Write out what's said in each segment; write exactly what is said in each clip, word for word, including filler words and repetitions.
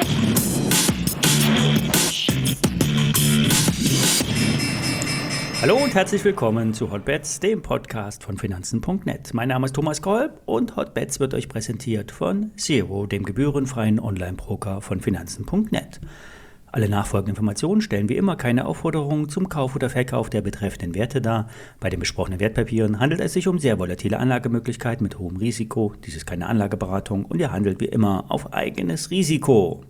Hallo und herzlich willkommen zu Hotbets, dem Podcast von Finanzen punkt net. Mein Name ist Thomas Kolb und Hotbets wird euch präsentiert von Zero, dem gebührenfreien Online-Broker von Finanzen punkt net. Alle nachfolgenden Informationen stellen wie immer keine Aufforderung zum Kauf oder Verkauf der betreffenden Werte dar. Bei den besprochenen Wertpapieren handelt es sich um sehr volatile Anlagemöglichkeiten mit hohem Risiko. Dies ist keine Anlageberatung und ihr handelt wie immer auf eigenes Risiko.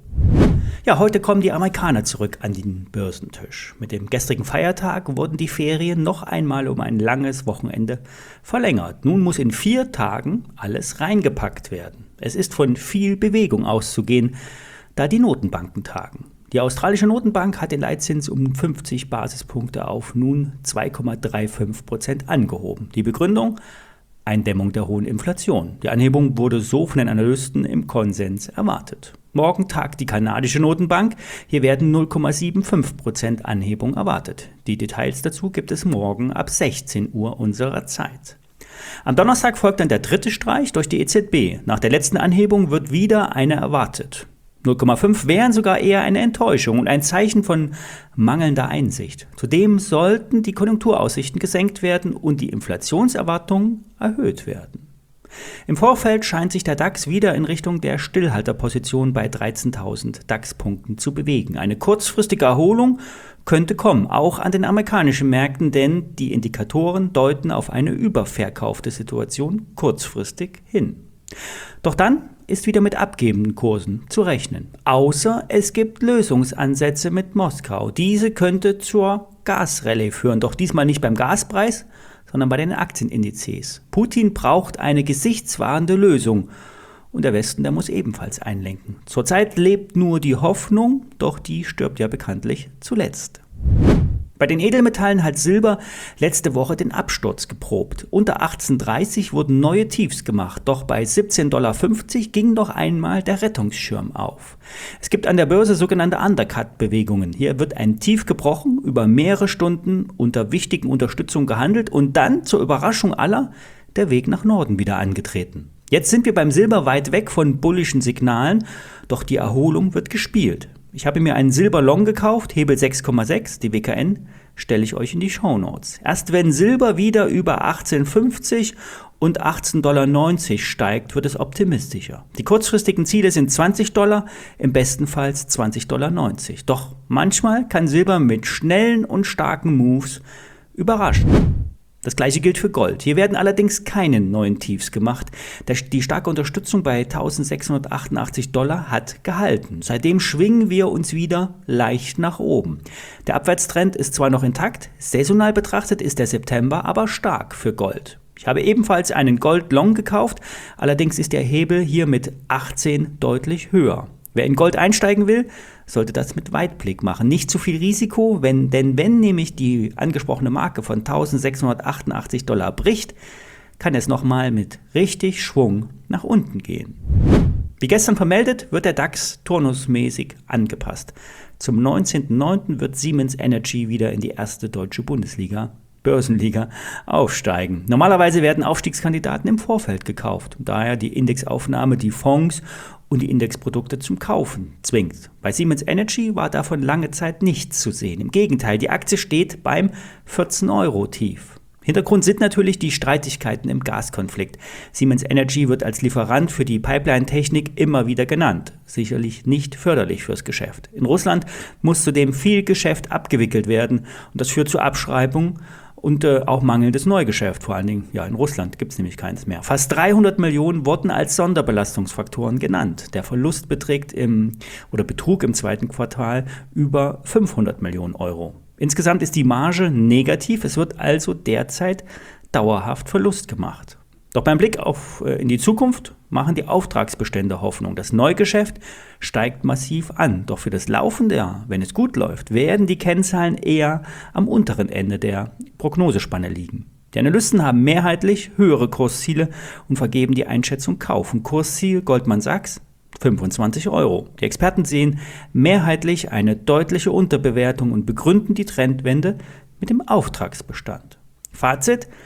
Ja, heute kommen die Amerikaner zurück an den Börsentisch. Mit dem gestrigen Feiertag wurden die Ferien noch einmal um ein langes Wochenende verlängert. Nun muss in vier Tagen alles reingepackt werden. Es ist von viel Bewegung auszugehen, da die Notenbanken tagen. Die australische Notenbank hat den Leitzins um fünfzig Basispunkte auf nun zwei Komma fünfunddreißig Prozent angehoben. Die Begründung? Eindämmung der hohen Inflation. Die Anhebung wurde so von den Analysten im Konsens erwartet. Morgen tagt die kanadische Notenbank. Hier werden null Komma fünfundsiebzig Prozent Anhebung erwartet. Die Details dazu gibt es morgen ab sechzehn Uhr unserer Zeit. Am Donnerstag folgt dann der dritte Streich durch die E Z B. Nach der letzten Anhebung wird wieder eine erwartet. null Komma fünf wären sogar eher eine Enttäuschung und ein Zeichen von mangelnder Einsicht. Zudem sollten die Konjunkturaussichten gesenkt werden und die Inflationserwartungen erhöht werden. Im Vorfeld scheint sich der DAX wieder in Richtung der Stillhalterposition bei dreizehntausend DAX-Punkten zu bewegen. Eine kurzfristige Erholung könnte kommen, auch an den amerikanischen Märkten, denn die Indikatoren deuten auf eine überverkaufte Situation kurzfristig hin. Doch dann ist wieder mit abgebenden Kursen zu rechnen. Außer es gibt Lösungsansätze mit Moskau. Diese könnte zur Gasrallye führen, doch diesmal nicht beim Gaspreis, sondern bei den Aktienindizes. Putin braucht eine gesichtswahrende Lösung und der Westen, der muss ebenfalls einlenken. Zurzeit lebt nur die Hoffnung, doch die stirbt ja bekanntlich zuletzt. Bei den Edelmetallen hat Silber letzte Woche den Absturz geprobt. Unter achtzehn dreißig wurden neue Tiefs gemacht, doch bei siebzehn Komma fünfzig Dollar ging noch einmal der Rettungsschirm auf. Es gibt an der Börse sogenannte Undercut-Bewegungen. Hier wird ein Tief gebrochen, über mehrere Stunden unter wichtigen Unterstützungen gehandelt und dann, zur Überraschung aller, der Weg nach Norden wieder angetreten. Jetzt sind wir beim Silber weit weg von bullischen Signalen, doch die Erholung wird gespielt. Ich habe mir einen Silber-Long gekauft, Hebel sechs Komma sechs, die W K N, stelle ich euch in die Shownotes. Erst wenn Silber wieder über achtzehn fünfzig und achtzehn neunzig steigt, wird es optimistischer. Die kurzfristigen Ziele sind zwanzig Dollar, im besten Fall zwanzig neunzig. Doch manchmal kann Silber mit schnellen und starken Moves überraschen. Das gleiche gilt für Gold. Hier werden allerdings keine neuen Tiefs gemacht. Die starke Unterstützung bei eintausendsechshundertachtundachtzig Dollar hat gehalten. Seitdem schwingen wir uns wieder leicht nach oben. Der Abwärtstrend ist zwar noch intakt, saisonal betrachtet ist der September aber stark für Gold. Ich habe ebenfalls einen Gold Long gekauft, allerdings ist der Hebel hier mit achtzehn deutlich höher. Wer in Gold einsteigen will, sollte das mit Weitblick machen. Nicht zu viel Risiko, wenn, denn wenn nämlich die angesprochene Marke von eintausendsechshundertachtundachtzig Dollar bricht, kann es nochmal mit richtig Schwung nach unten gehen. Wie gestern vermeldet, wird der DAX turnusmäßig angepasst. Zum neunzehnten neunten wird Siemens Energy wieder in die erste deutsche Bundesliga, Börsenliga, aufsteigen. Normalerweise werden Aufstiegskandidaten im Vorfeld gekauft. Daher die Indexaufnahme, die Fonds und die Indexprodukte zum Kaufen zwingt. Bei Siemens Energy war davon lange Zeit nichts zu sehen. Im Gegenteil, die Aktie steht beim vierzehn Euro Tief. Hintergrund sind natürlich die Streitigkeiten im Gaskonflikt. Siemens Energy wird als Lieferant für die Pipeline-Technik immer wieder genannt. Sicherlich nicht förderlich fürs Geschäft. In Russland muss zudem viel Geschäft abgewickelt werden und das führt zu Abschreibungen und äh, auch mangelndes Neugeschäft. Vor allen Dingen, ja, in Russland gibt es nämlich keins mehr. Fast dreihundert Millionen wurden als Sonderbelastungsfaktoren genannt. Der Verlust beträgt im oder betrug im zweiten Quartal über fünfhundert Millionen Euro. Insgesamt ist die Marge negativ, es wird also derzeit dauerhaft Verlust gemacht. Doch beim Blick auf, äh, in die Zukunft machen die Auftragsbestände Hoffnung. Das Neugeschäft steigt massiv an. Doch für das laufende Jahr, wenn es gut läuft, werden die Kennzahlen eher am unteren Ende der Prognosespanne liegen. Die Analysten haben mehrheitlich höhere Kursziele und vergeben die Einschätzung Kauf. Und Kursziel Goldman Sachs fünfundzwanzig Euro. Die Experten sehen mehrheitlich eine deutliche Unterbewertung und begründen die Trendwende mit dem Auftragsbestand. Fazit: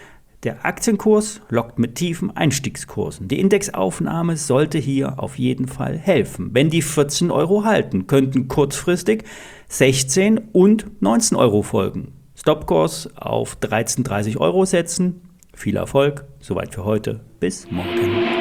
Der Aktienkurs lockt mit tiefen Einstiegskursen. Die Indexaufnahme sollte hier auf jeden Fall helfen. Wenn die vierzehn Euro halten, könnten kurzfristig sechzehn und neunzehn Euro folgen. Stopkurs auf dreizehn Komma dreißig Euro setzen. Viel Erfolg, soweit für heute. Bis morgen.